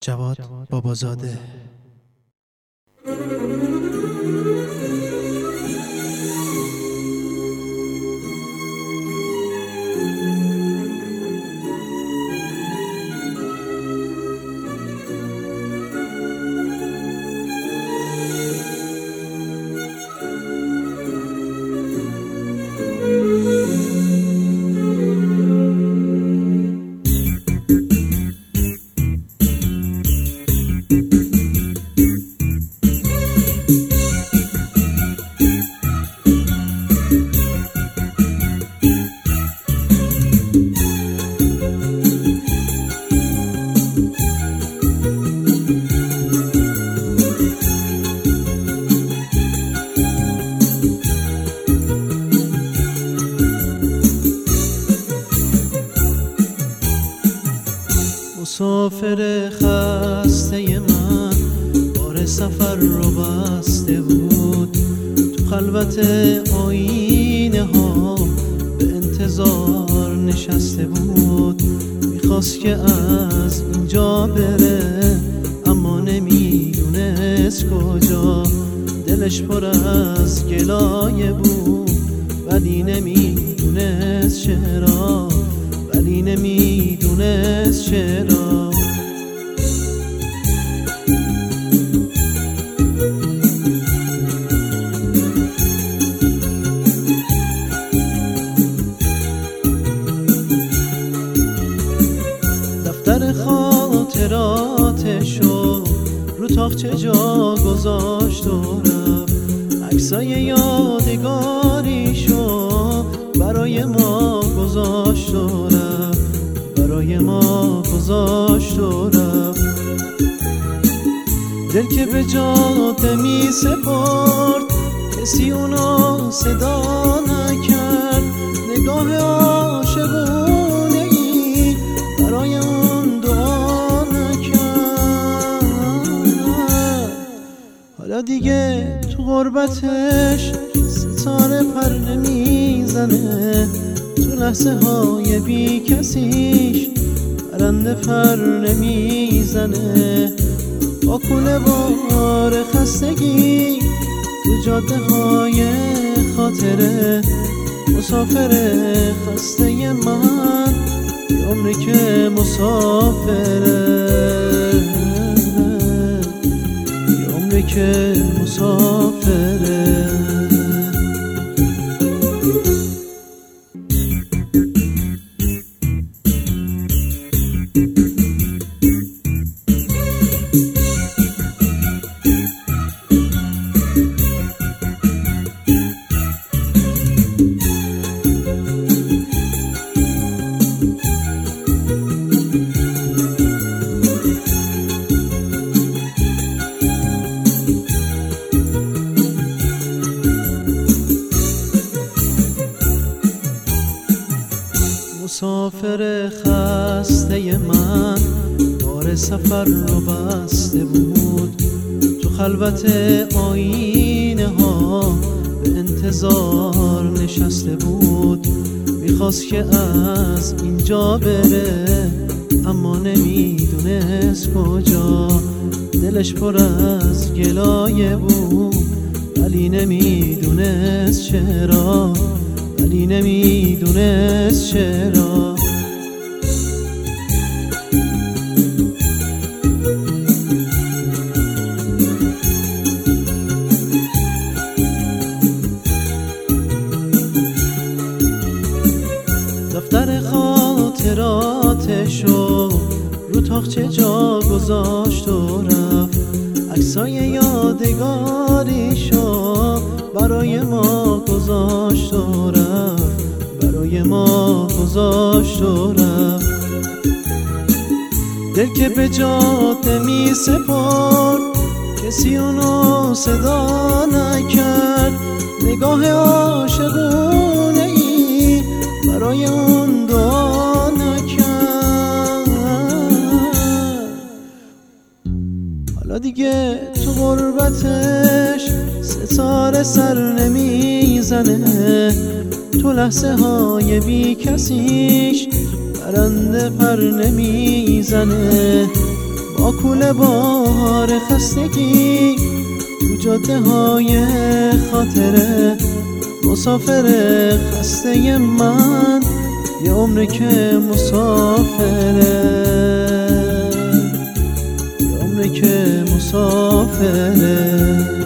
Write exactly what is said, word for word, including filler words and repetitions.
جواد بابازاده. مسافر خسته من بار سفر رو بسته بود، تو خلوت آینه ها به انتظار نشسته بود. میخواست که از اینجا بره اما نمیدونست کجا، دلش پر از گلایه بود ولی نمیدونست چرا، ولی نمیدونست چرا. دفتر خاطراتشو رو تاقچه جا گذاشت و رفت، عکسای یادگاریشو برای ما گذاشت و رفت، برای ما گذاشت و رفت. دل که به جاده می سپرد کسی اونو صدا نکرد، نگاه عاشقونه ای برای اون دعا نکرد. حالا دیگه تو غربتش ستاره پر نمیزنه، تو لحظه های بی کسیش پرنده پر نمیزنه. با کوله بار خستگی تو جاده های خاطره، مسافر خسته من یه عمری که مسافره، یه عمری که مسافره. مسافر خسته من بار سفر رو بسته بود، تو خلوت آینه ها به انتظار نشسته بود. میخواست که از اینجا بره اما نمیدونست کجا، دلش پر از گلایه بود ولی نمیدونست چرا، ولی نمیدونست چرا. دفتر خاطراتشو رو تاقچه جا گذاشت و رفت، عکسای یادگاریشو برای ما گذاشت و رفت، برای ما گذاشت و رفت. دل که به جاده می سپرد کسی اونو صدا نکرد، نگاه عاشقونه ای برای اون دعا نکرد. حالا دیگه تو غربتش ستاره سر نمیزنه، تو لحظه های بی کسیش پرنده پر نمیزنه. با کوله بار خستگی تو جاده های خاطره. مسافر خسته من یه عمره که مسافره، یه عمره که مسافره.